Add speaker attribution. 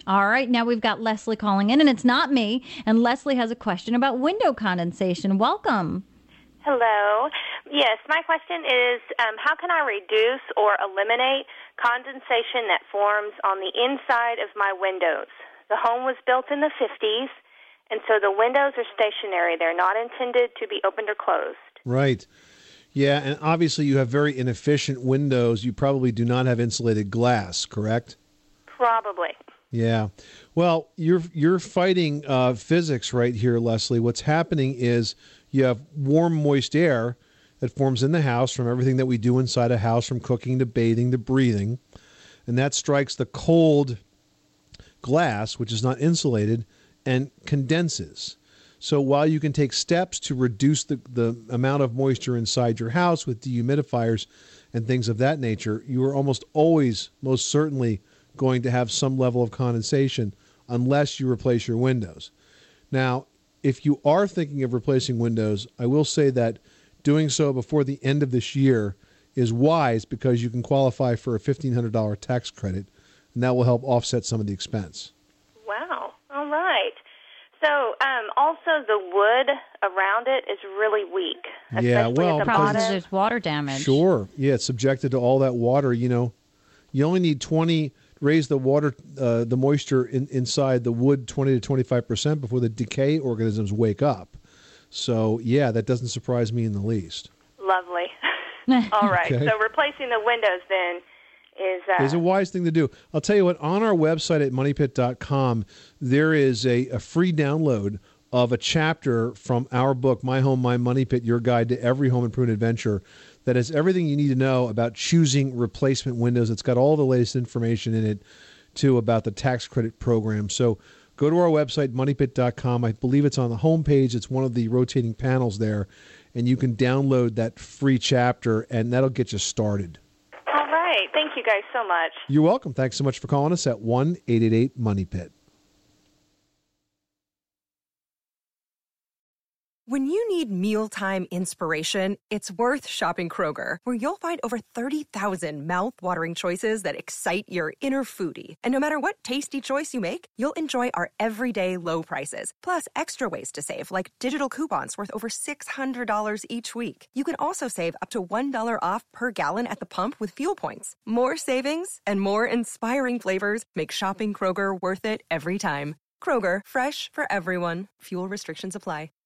Speaker 1: All right, now we've got Leslie calling in, and it's not me. And Leslie has a question about window condensation. Welcome.
Speaker 2: Hello. Yes, my question is, how can I reduce or eliminate condensation that forms on the inside of my windows? The home was built in the 50s, and so the windows are stationary. They're not intended to be opened or closed.
Speaker 3: Right. Yeah, and obviously you have very inefficient windows. You probably do not have insulated glass, correct?
Speaker 2: Probably.
Speaker 3: Yeah. Well, you're fighting physics right here, Leslie. What's happening is you have warm, moist air that forms in the house from everything that we do inside a house, from cooking to bathing to breathing, and that strikes the cold glass, which is not insulated, and condenses. So while you can take steps to reduce the amount of moisture inside your house with dehumidifiers and things of that nature, you are almost always, most certainly, going to have some level of condensation unless you replace your windows. Now, if you are thinking of replacing windows, I will say that doing so before the end of this year is wise because you can qualify for a $1,500 tax credit, and that will help offset some of the expense.
Speaker 2: Wow. All right. So also the wood around it is really weak.
Speaker 3: Yeah, well,
Speaker 2: at the
Speaker 1: Because
Speaker 2: bottom.
Speaker 1: there's water damage.
Speaker 3: Sure. Yeah, it's subjected to all that water. You know, you only need raise the water, the moisture inside the wood 20 to 25% before the decay organisms wake up. So, yeah, that doesn't surprise me in the least.
Speaker 2: Lovely. All right.
Speaker 3: Okay.
Speaker 2: So replacing the windows then is
Speaker 3: a wise thing to do. I'll tell you what, on our website at moneypit.com, there is a free download of a chapter from our book, My Home, My Money Pit, Your Guide to Every Home Improvement Adventure, that has everything you need to know about choosing replacement windows. It's got all the latest information in it, too, about the tax credit program. So go to our website, moneypit.com. I believe it's on the homepage. It's one of the rotating panels there, and you can download that free chapter, and that'll get you started.
Speaker 2: all right. Thank you guys so much.
Speaker 3: You're welcome. Thanks so much for calling us at 1-888-MONEY-PIT.
Speaker 4: When you need mealtime inspiration, it's worth shopping Kroger, where you'll find over 30,000 mouth-watering choices that excite your inner foodie. And no matter what tasty choice you make, you'll enjoy our everyday low prices, plus extra ways to save, like digital coupons worth over $600 each week. You can also save up to $1 off per gallon at the pump with fuel points. More savings and more inspiring flavors make shopping Kroger worth it every time. Kroger, fresh for everyone. Fuel restrictions apply.